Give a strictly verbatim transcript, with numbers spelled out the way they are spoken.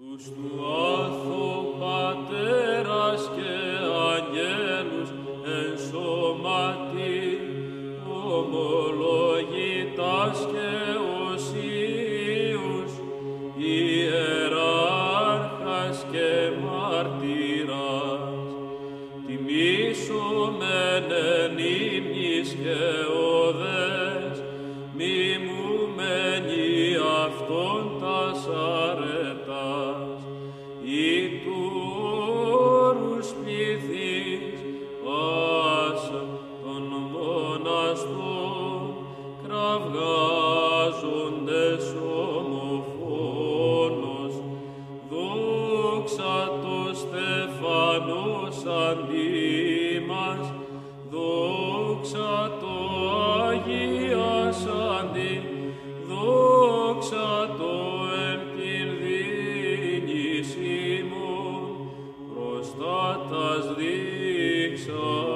Τους του άθου πατέρας και αγγέλους εν σώματι ομολογητάς και οσίους ιεράρχας και μάρτυρας τιμήσομεν εν ύμνης και οδές μιμούμενοι αυτόν τας αρετάς ή του όρους πληθείς πάσα των μοναστών κραυγάζοντες ομοφόνος δόξα το Στεφανός αντί μας δόξα το αγιάσαντι δόξα το εν την δίνης ημών προστάτας δείξα.